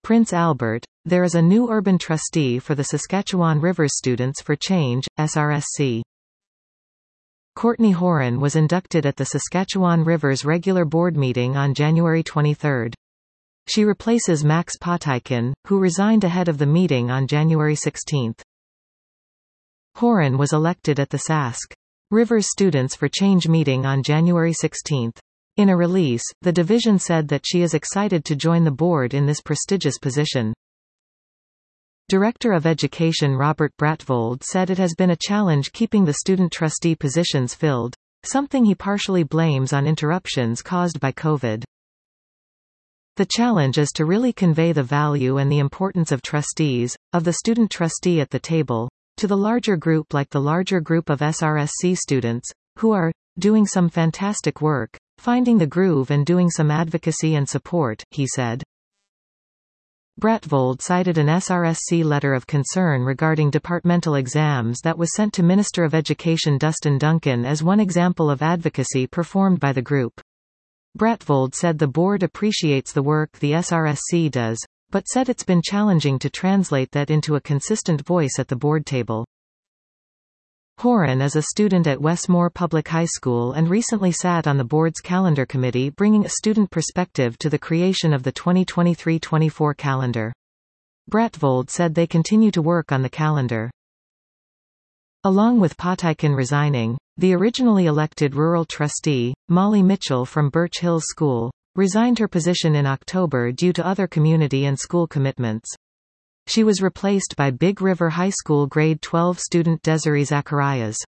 Prince Albert, there is a new urban trustee for the Saskatchewan Rivers Students for Change, SRSC. Courtney Horan was inducted at the Saskatchewan Rivers regular board meeting on January 23. She replaces Max Poteikin, who resigned ahead of the meeting on January 16. Horan was elected at the Sask. Rivers Students for Change meeting on January 16. In a release, the division said that she is excited to join the board in this prestigious position. Director of Education Robert Bratvold said it has been a challenge keeping the student trustee positions filled, something he partially blames on interruptions caused by COVID. The challenge is to really convey the value and the importance of trustees, of the student trustee at the table, to the larger group like the larger group of SRSC students, who are doing some fantastic work, finding the groove and doing some advocacy and support, he said. Bratvold cited an SRSC letter of concern regarding departmental exams that was sent to Minister of Education Dustin Duncan as one example of advocacy performed by the group. Bratvold said the board appreciates the work the SRSC does, but said it's been challenging to translate that into a consistent voice at the board table. Horan is a student at Westmore Public High School and recently sat on the board's calendar committee bringing a student perspective to the creation of the 2023-24 calendar. Bratvold said they continue to work on the calendar. Along with Poteikin resigning, the originally elected rural trustee, Molly Mitchell from Birch Hills School, resigned her position in October due to other community and school commitments. She was replaced by Big River High School Grade 12 student Desiree Zacharias.